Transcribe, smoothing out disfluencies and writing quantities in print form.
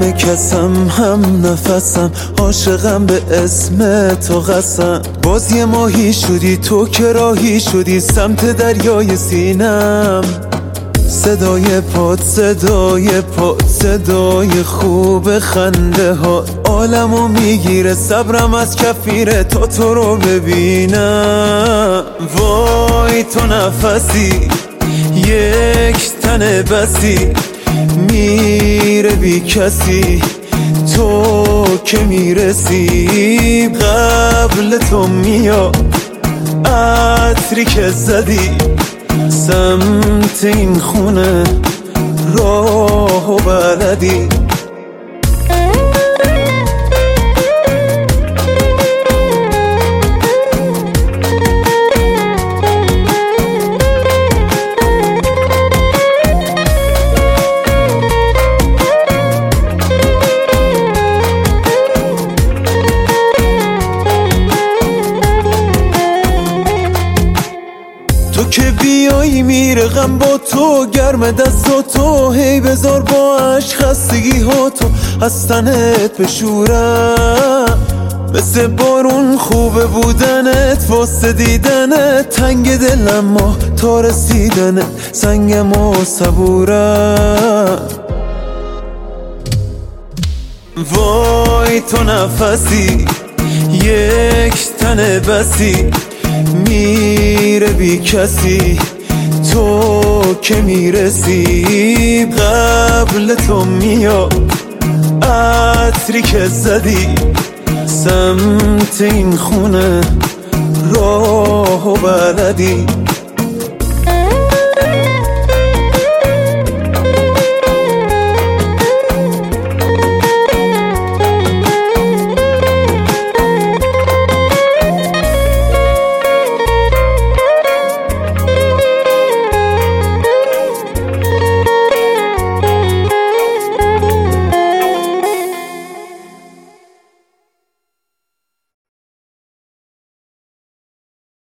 همه کسم هم نفسم، عاشقم به اسم تو قسم. باز یه ماهی شدی تو که راهی شدی سمت دریای سینم. صدای پاد صدای پاد صدای خوب خنده ها عالمو میگیره، صبرم از کفیره تا تو رو ببینم. وای تو نفسی یک تن بسی، میره بی کسی تو که میرسی. قبل تو میاد عطری که زدی سمت این خونه راهو بلدی. تو که بیایی میره غم با تو، گرم دست تو هی بذار با عشق خستگی ها تو از تنت بشورم. مثل بارون خوبه بودنت واسه دیدنت، تنگ دلم ما تا رسیدنت سنگم و صبورم. وای تو نفسی یک تن بسی، میره بی کسی تو که میرسی. قبل تو میاد عطری که زدی سمت این خونه راهو بلدی.